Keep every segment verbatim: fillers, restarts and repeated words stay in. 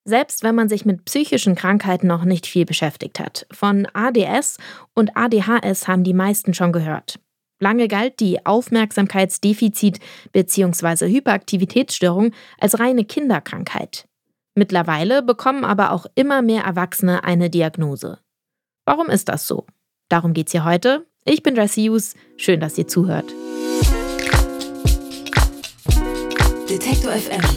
Selbst wenn man sich mit psychischen Krankheiten noch nicht viel beschäftigt hat. Von A D S und A D H S haben die meisten schon gehört. Lange galt die Aufmerksamkeitsdefizit- bzw. Hyperaktivitätsstörung als reine Kinderkrankheit. Mittlerweile bekommen aber auch immer mehr Erwachsene eine Diagnose. Warum ist das so? Darum geht's hier heute. Ich bin Jessie Hughes. Schön, dass ihr zuhört. Detektor F M.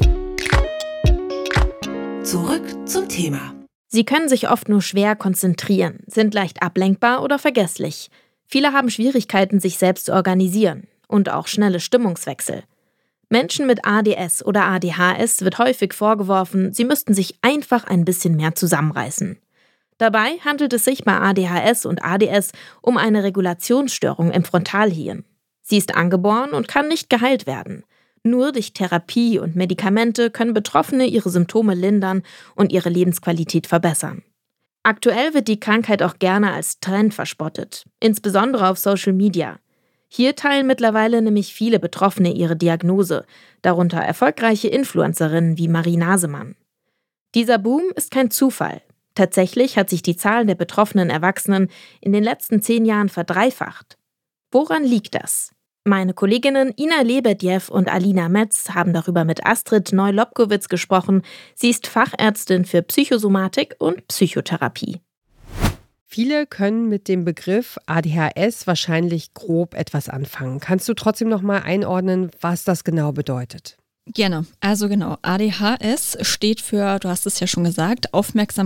Zurück zum Thema. Sie können sich oft nur schwer konzentrieren, sind leicht ablenkbar oder vergesslich. Viele haben Schwierigkeiten, sich selbst zu organisieren und auch schnelle Stimmungswechsel. Menschen mit A D S oder A D H S wird häufig vorgeworfen, sie müssten sich einfach ein bisschen mehr zusammenreißen. Dabei handelt es sich bei A D H S und A D S um eine Regulationsstörung im Frontalhirn. Sie ist angeboren und kann nicht geheilt werden. Nur durch Therapie und Medikamente können Betroffene ihre Symptome lindern und ihre Lebensqualität verbessern. Aktuell wird die Krankheit auch gerne als Trend verspottet, insbesondere auf Social Media. Hier teilen mittlerweile nämlich viele Betroffene ihre Diagnose, darunter erfolgreiche Influencerinnen wie Marie Nasemann. Dieser Boom ist kein Zufall. Tatsächlich hat sich die Zahl der betroffenen Erwachsenen in den letzten zehn Jahren verdreifacht. Woran liegt das? Meine Kolleginnen Ina Lebedjew und Alina Metz haben darüber mit Astrid Neu-Lobkowitz gesprochen. Sie ist Fachärztin für Psychosomatik und Psychotherapie. Viele können mit dem Begriff A D H S wahrscheinlich grob etwas anfangen. Kannst du trotzdem noch mal einordnen, was das genau bedeutet? Gerne. Also genau, A D H S steht für, du hast es ja schon gesagt,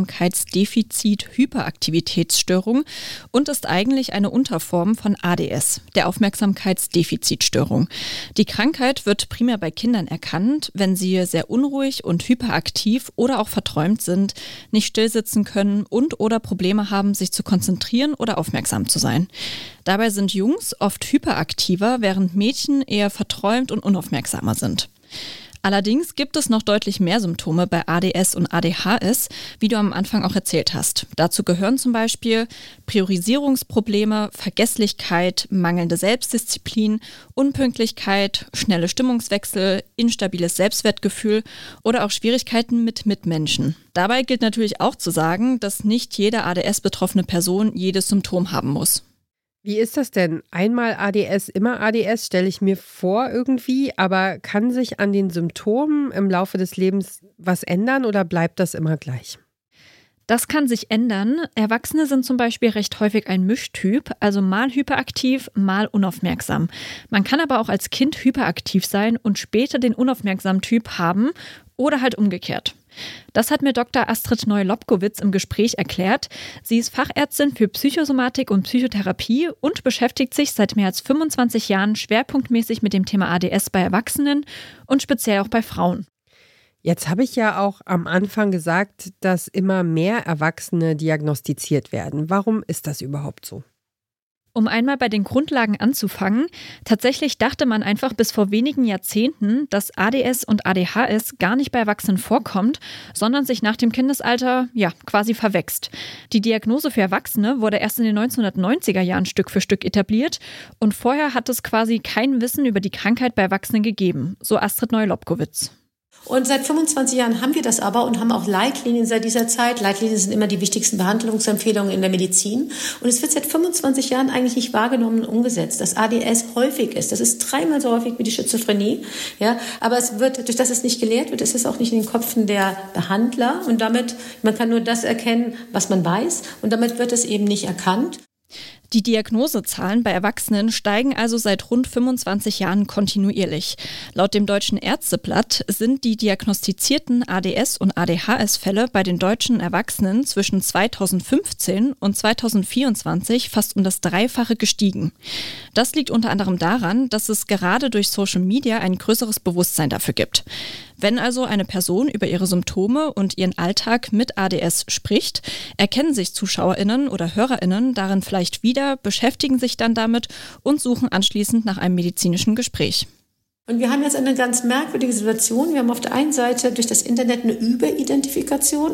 Aufmerksamkeitsdefizit-Hyperaktivitätsstörung und ist eigentlich eine Unterform von A D S, der Aufmerksamkeitsdefizitstörung. Die Krankheit wird primär bei Kindern erkannt, wenn sie sehr unruhig und hyperaktiv oder auch verträumt sind, nicht stillsitzen können und oder Probleme haben, sich zu konzentrieren oder aufmerksam zu sein. Dabei sind Jungs oft hyperaktiver, während Mädchen eher verträumt und unaufmerksamer sind. Allerdings gibt es noch deutlich mehr Symptome bei A D S und A D H S, wie du am Anfang auch erzählt hast. Dazu gehören zum Beispiel Priorisierungsprobleme, Vergesslichkeit, mangelnde Selbstdisziplin, Unpünktlichkeit, schnelle Stimmungswechsel, instabiles Selbstwertgefühl oder auch Schwierigkeiten mit Mitmenschen. Dabei gilt natürlich auch zu sagen, dass nicht jede A D S-betroffene Person jedes Symptom haben muss. Wie ist das denn? Einmal A D S, immer A D S, stelle ich mir vor irgendwie, aber kann sich an den Symptomen im Laufe des Lebens was ändern oder bleibt das immer gleich? Das kann sich ändern. Erwachsene sind zum Beispiel recht häufig ein Mischtyp, also mal hyperaktiv, mal unaufmerksam. Man kann aber auch als Kind hyperaktiv sein und später den unaufmerksamen Typ haben oder halt umgekehrt. Das hat mir Doktor Astrid Neu-Lobkowitz im Gespräch erklärt. Sie ist Fachärztin für Psychosomatik und Psychotherapie und beschäftigt sich seit mehr als fünfundzwanzig Jahren schwerpunktmäßig mit dem Thema A D S bei Erwachsenen und speziell auch bei Frauen. Jetzt habe ich ja auch am Anfang gesagt, dass immer mehr Erwachsene diagnostiziert werden. Warum ist das überhaupt so? Um einmal bei den Grundlagen anzufangen, tatsächlich dachte man einfach bis vor wenigen Jahrzehnten, dass A D S und A D H S gar nicht bei Erwachsenen vorkommt, sondern sich nach dem Kindesalter ja quasi verwächst. Die Diagnose für Erwachsene wurde erst in den neunzehnhundertneunziger Jahren Stück für Stück etabliert und vorher hat es quasi kein Wissen über die Krankheit bei Erwachsenen gegeben, so Astrid Neu-Lobkowitz. Und seit fünfundzwanzig Jahren haben wir das aber und haben auch Leitlinien seit dieser Zeit. Leitlinien sind immer die wichtigsten Behandlungsempfehlungen in der Medizin. Und es wird seit fünfundzwanzig Jahren eigentlich nicht wahrgenommen und umgesetzt, dass A D S häufig ist. Das ist dreimal so häufig wie die Schizophrenie. Ja, aber es wird, durch das es nicht gelehrt wird, ist es auch nicht in den Köpfen der Behandler. Und damit, man kann nur das erkennen, was man weiß. Und damit wird es eben nicht erkannt. Die Diagnosezahlen bei Erwachsenen steigen also seit rund fünfundzwanzig Jahren kontinuierlich. Laut dem Deutschen Ärzteblatt sind die diagnostizierten A D S- und A D H S-Fälle bei den deutschen Erwachsenen zwischen zweitausendfünfzehn und zweitausendvierundzwanzig fast um das Dreifache gestiegen. Das liegt unter anderem daran, dass es gerade durch Social Media ein größeres Bewusstsein dafür gibt. Wenn also eine Person über ihre Symptome und ihren Alltag mit A D S spricht, erkennen sich ZuschauerInnen oder HörerInnen darin vielleicht wieder, beschäftigen sich dann damit und suchen anschließend nach einem medizinischen Gespräch. Und wir haben jetzt eine ganz merkwürdige Situation. Wir haben auf der einen Seite durch das Internet eine Überidentifikation.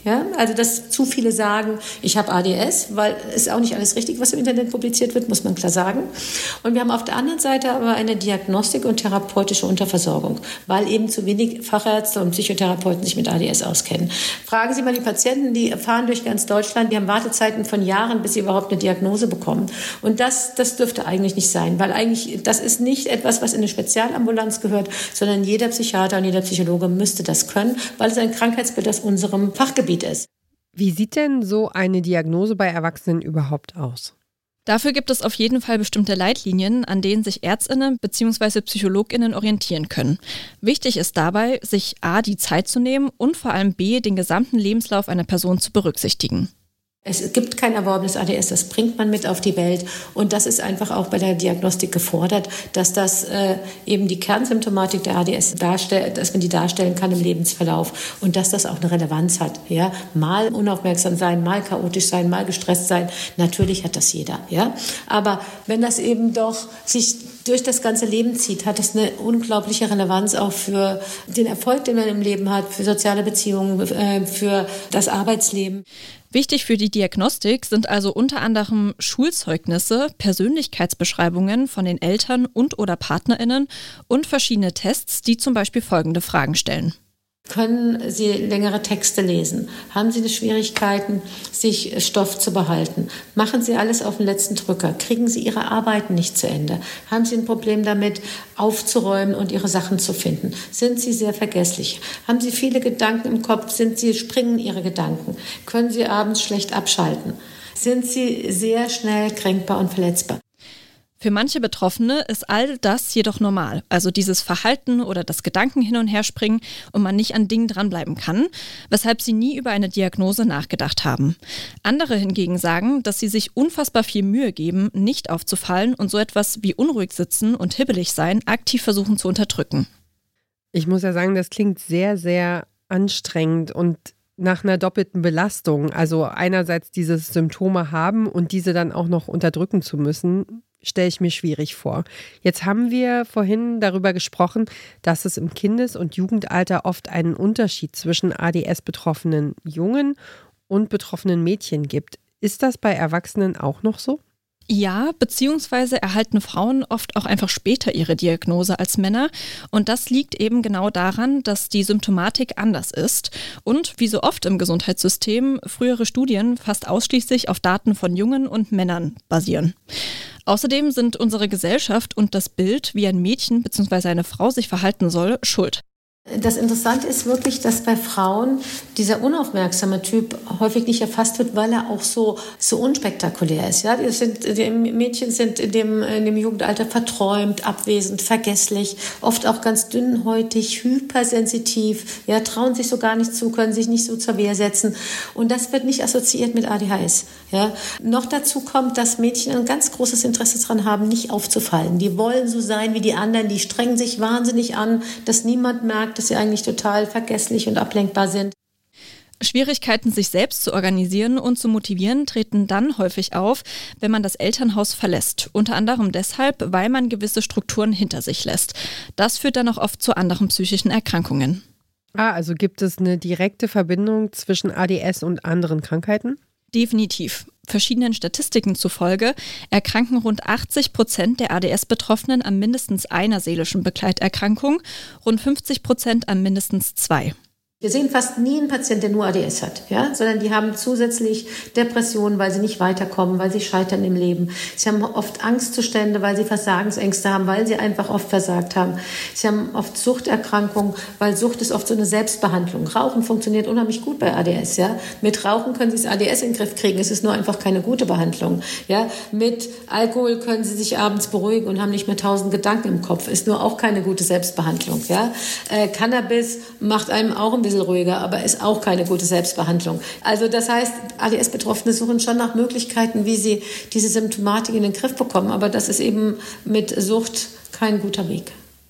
Ja, also dass zu viele sagen, ich habe A D S, weil es ist auch nicht alles richtig, was im Internet publiziert wird, muss man klar sagen. Und wir haben auf der anderen Seite aber eine Diagnostik und therapeutische Unterversorgung, weil eben zu wenig Fachärzte und Psychotherapeuten sich mit A D S auskennen. Fragen Sie mal die Patienten, die fahren durch ganz Deutschland, die haben Wartezeiten von Jahren, bis sie überhaupt eine Diagnose bekommen. Und das, das dürfte eigentlich nicht sein, weil eigentlich das ist nicht etwas, was in eine Spezialambulanz gehört, sondern jeder Psychiater und jeder Psychologe müsste das können, weil es ein Krankheitsbild aus unserem Fachgebiet ist. Wie sieht denn so eine Diagnose bei Erwachsenen überhaupt aus? Dafür gibt es auf jeden Fall bestimmte Leitlinien, an denen sich ÄrztInnen bzw. PsychologInnen orientieren können. Wichtig ist dabei, sich a. die Zeit zu nehmen und vor allem b. den gesamten Lebenslauf einer Person zu berücksichtigen. Es gibt kein erworbenes A D S, das bringt man mit auf die Welt. Und das ist einfach auch bei der Diagnostik gefordert, dass das äh, eben die Kernsymptomatik der A D S darstellt, dass man die darstellen kann im Lebensverlauf und dass das auch eine Relevanz hat. Ja? Mal unaufmerksam sein, mal chaotisch sein, mal gestresst sein. Natürlich hat das jeder. Ja? Aber wenn das eben doch sich durch das ganze Leben zieht, hat das eine unglaubliche Relevanz auch für den Erfolg, den man im Leben hat, für soziale Beziehungen, äh, für das Arbeitsleben. Wichtig für die Diagnostik sind also unter anderem Schulzeugnisse, Persönlichkeitsbeschreibungen von den Eltern und oder PartnerInnen und verschiedene Tests, die zum Beispiel folgende Fragen stellen. Können Sie längere Texte lesen? Haben Sie Schwierigkeiten, sich Stoff zu behalten? Machen Sie alles auf den letzten Drücker? Kriegen Sie Ihre Arbeiten nicht zu Ende? Haben Sie ein Problem damit, aufzuräumen und Ihre Sachen zu finden? Sind Sie sehr vergesslich? Haben Sie viele Gedanken im Kopf? Sind Sie, springen Ihre Gedanken? Können Sie abends schlecht abschalten? Sind Sie sehr schnell kränkbar und verletzbar? Für manche Betroffene ist all das jedoch normal, also dieses Verhalten oder das Gedanken hin und her springen und man nicht an Dingen dranbleiben kann, weshalb sie nie über eine Diagnose nachgedacht haben. Andere hingegen sagen, dass sie sich unfassbar viel Mühe geben, nicht aufzufallen und so etwas wie unruhig sitzen und hibbelig sein aktiv versuchen zu unterdrücken. Ich muss ja sagen, das klingt sehr, sehr anstrengend und nach einer doppelten Belastung. Also einerseits diese Symptome haben und diese dann auch noch unterdrücken zu müssen, stelle ich mir schwierig vor. Jetzt haben wir vorhin darüber gesprochen, dass es im Kindes- und Jugendalter oft einen Unterschied zwischen A D S-betroffenen Jungen und betroffenen Mädchen gibt. Ist das bei Erwachsenen auch noch so? Ja, beziehungsweise erhalten Frauen oft auch einfach später ihre Diagnose als Männer. Und das liegt eben genau daran, dass die Symptomatik anders ist. Und wie so oft im Gesundheitssystem, frühere Studien fast ausschließlich auf Daten von Jungen und Männern basieren. Außerdem sind unsere Gesellschaft und das Bild, wie ein Mädchen bzw. eine Frau sich verhalten soll, schuld. Das Interessante ist wirklich, dass bei Frauen dieser unaufmerksame Typ häufig nicht erfasst wird, weil er auch so, so unspektakulär ist. Ja? Die, sind, die Mädchen sind in dem, in dem Jugendalter verträumt, abwesend, vergesslich, oft auch ganz dünnhäutig, hypersensitiv, ja, trauen sich so gar nicht zu, können sich nicht so zur Wehr setzen. Und das wird nicht assoziiert mit A D H S. Ja? Noch dazu kommt, dass Mädchen ein ganz großes Interesse daran haben, nicht aufzufallen. Die wollen so sein wie die anderen, die strengen sich wahnsinnig an, dass niemand merkt, dass sie eigentlich total vergesslich und ablenkbar sind. Schwierigkeiten, sich selbst zu organisieren und zu motivieren, treten dann häufig auf, wenn man das Elternhaus verlässt. Unter anderem deshalb, weil man gewisse Strukturen hinter sich lässt. Das führt dann auch oft zu anderen psychischen Erkrankungen. Ah, also gibt es eine direkte Verbindung zwischen A D S und anderen Krankheiten? Definitiv. Verschiedenen Statistiken zufolge erkranken rund achtzig Prozent der A D S-Betroffenen an mindestens einer seelischen Begleiterkrankung, rund fünfzig Prozent an mindestens zwei. Wir sehen fast nie einen Patienten, der nur A D S hat, ja, sondern die haben zusätzlich Depressionen, weil sie nicht weiterkommen, weil sie scheitern im Leben. Sie haben oft Angstzustände, weil sie Versagensängste haben, weil sie einfach oft versagt haben. Sie haben oft Suchterkrankungen, weil Sucht ist oft so eine Selbstbehandlung. Rauchen funktioniert unheimlich gut bei A D S, ja. Mit Rauchen können sie das A D S in den Griff kriegen, es ist nur einfach keine gute Behandlung, ja. Mit Alkohol können sie sich abends beruhigen und haben nicht mehr tausend Gedanken im Kopf, ist nur auch keine gute Selbstbehandlung, ja. Äh, Cannabis macht einem auch ein bisschen ruhiger, aber ist auch keine gute Selbstbehandlung. Also das heißt, A D S-Betroffene suchen schon nach Möglichkeiten, wie sie diese Symptomatik in den Griff bekommen, aber das ist eben mit Sucht kein guter Weg.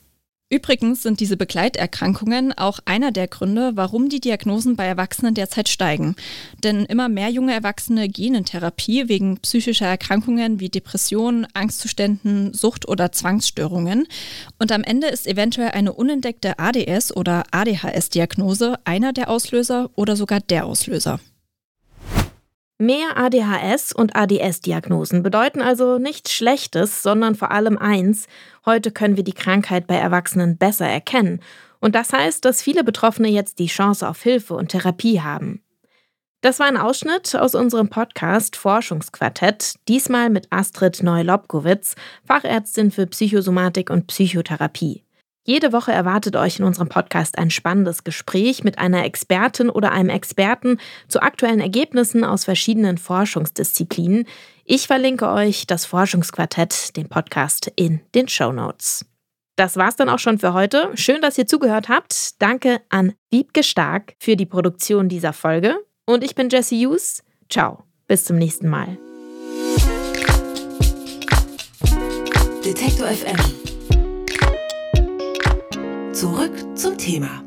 Übrigens sind diese Begleiterkrankungen auch einer der Gründe, warum die Diagnosen bei Erwachsenen derzeit steigen. Denn immer mehr junge Erwachsene gehen in Therapie wegen psychischer Erkrankungen wie Depressionen, Angstzuständen, Sucht- oder Zwangsstörungen. Und am Ende ist eventuell eine unentdeckte A D S- oder A D H S-Diagnose einer der Auslöser oder sogar der Auslöser. Mehr A D H S- und A D S-Diagnosen bedeuten also nichts Schlechtes, sondern vor allem eins: Heute können wir die Krankheit bei Erwachsenen besser erkennen. Und das heißt, dass viele Betroffene jetzt die Chance auf Hilfe und Therapie haben. Das war ein Ausschnitt aus unserem Podcast Forschungsquartett, diesmal mit Astrid Neu-Lobkowitz, Fachärztin für Psychosomatik und Psychotherapie. Jede Woche erwartet euch in unserem Podcast ein spannendes Gespräch mit einer Expertin oder einem Experten zu aktuellen Ergebnissen aus verschiedenen Forschungsdisziplinen. Ich verlinke euch das Forschungsquartett, den Podcast, in den Shownotes. Das war's dann auch schon für heute. Schön, dass ihr zugehört habt. Danke an Wiebke Stark für die Produktion dieser Folge. Und ich bin Jessie Hughes. Ciao, bis zum nächsten Mal. Detektor F M. Zurück zum Thema.